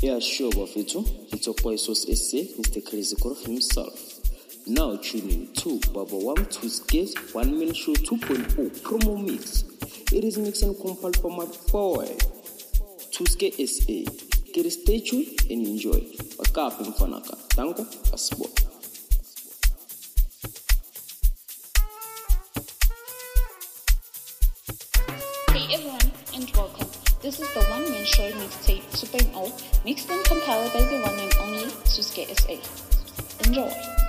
Yeah, sure, Bafetu. It's your boy Sauce SA, Mr. Crazy Korof himself. Now tune in to Baba Wam Tuesdays 1 Man Show 2.0 promo mix. It is mixed and compiled by my boy Tuske SA. Get a stay tuned and enjoy. Wakapim Fanaka. Tango Asbo. Hey everyone, and welcome. This is the One Man Show mixtape 2.0, mixed and compiled by the one and only Tuske SA. Enjoy.